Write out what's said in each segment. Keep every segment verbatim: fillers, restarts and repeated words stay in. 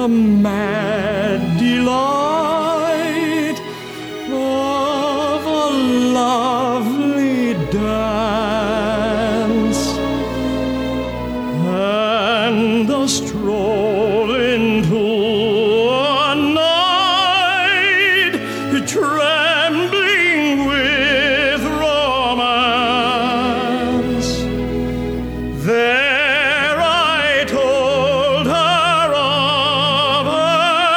mad delight of a lovely dance, and a stroll into a night trembling with romance. There I told her of her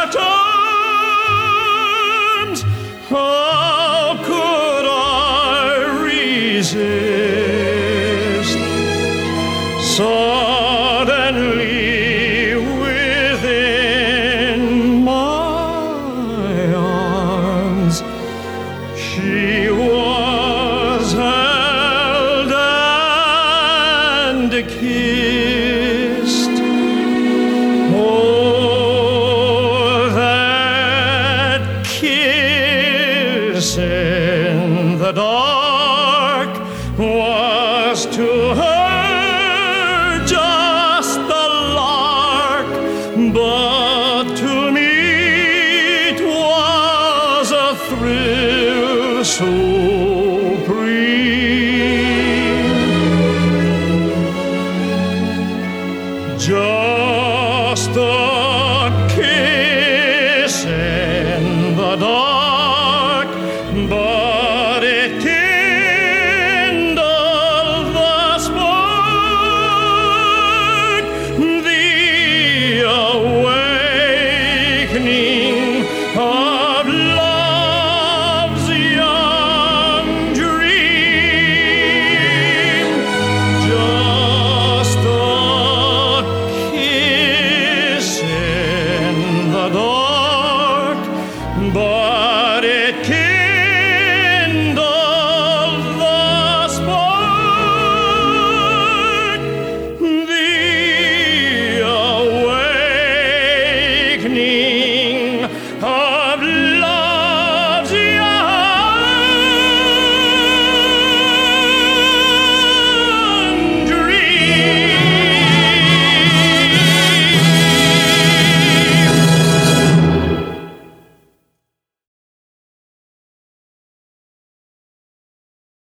charms. How could I resist? Suddenly within my arms she was held and kissed. Oh, that kiss in the dark was to her